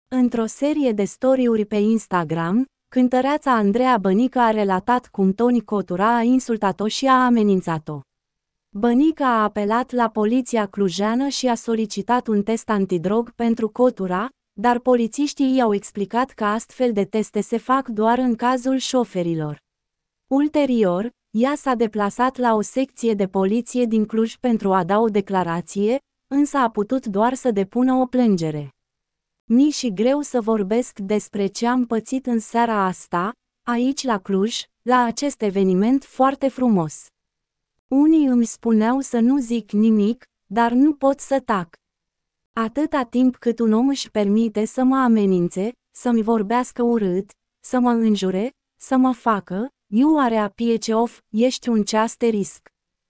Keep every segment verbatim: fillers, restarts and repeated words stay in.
Într-o serie de story-uri pe Instagram, cântăreața Andreea Bănică a relatat cum Toni Cotura a insultat-o și a amenințat-o. Bănică a apelat la poliția clujeană și a solicitat un test antidrog pentru Cotura, dar polițiștii i-au explicat că astfel de teste se fac doar în cazul șoferilor. Ulterior, ea s-a deplasat la o secție de poliție din Cluj pentru a da o declarație, însă a putut doar să depună o plângere. Mi și greu să vorbesc despre ce am pățit în seara asta, aici la Cluj, la acest eveniment foarte frumos. Unii îmi spuneau să nu zic nimic, dar nu pot să tac. Atâta timp cât un om își permite să mă amenințe, să-mi vorbească urât, să mă înjure, să mă facă, you are a piece of, ești un asterisc.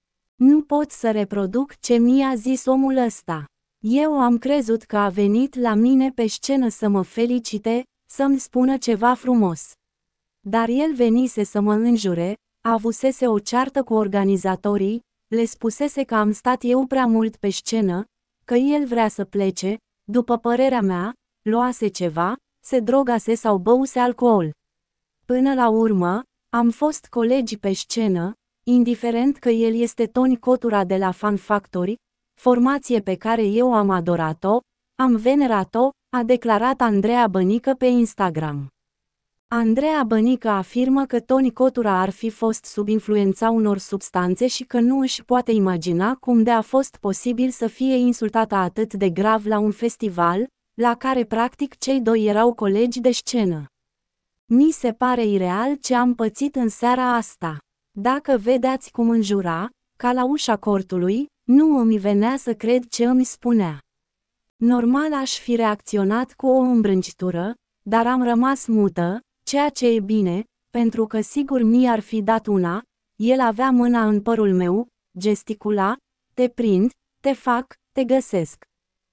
Nu pot să reproduc ce mi-a zis omul ăsta. Eu am crezut că a venit la mine pe scenă să mă felicite, să-mi spună ceva frumos. Dar el venise să mă înjure, avusese o ceartă cu organizatorii, le spusese că am stat eu prea mult pe scenă, că el vrea să plece, după părerea mea, luase ceva, se drogase sau băuse alcool. Până la urmă, am fost colegi pe scenă, indiferent că el este Toni Cotura de la Fan Factory, formație pe care eu am adorat-o, am venerat-o, a declarat Andreea Bănică pe Instagram. Andreea Bănică afirmă că Toni Cotura ar fi fost sub influența unor substanțe și că nu își poate imagina cum de a fost posibil să fie insultată atât de grav la un festival, la care practic cei doi erau colegi de scenă. Mi se pare ireal ce am pățit în seara asta. Dacă vedeați cum înjura, ca la ușa cortului, nu îmi venea să cred ce îmi spunea. Normal aș fi reacționat cu o îmbrâncitură, dar am rămas mută, ceea ce e bine, pentru că sigur mi-ar fi dat una, el avea mâna în părul meu, gesticula, te prind, te fac, te găsesc.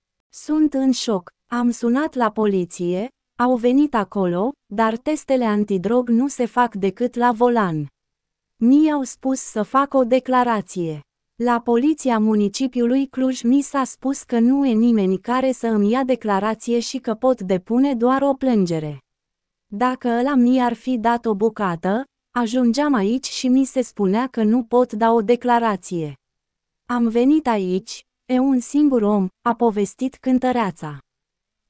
Sunt în șoc, am sunat la poliție, au venit acolo, dar testele antidrog nu se fac decât la volan. Mi-au spus să fac o declarație. La poliția municipiului Cluj mi s-a spus că nu e nimeni care să îmi ia declarație și că pot depune doar o plângere. Dacă ăla mi-ar fi dat o bucată, ajungeam aici și mi se spunea că nu pot da o declarație. Am venit aici, e un singur om, a povestit cântăreața.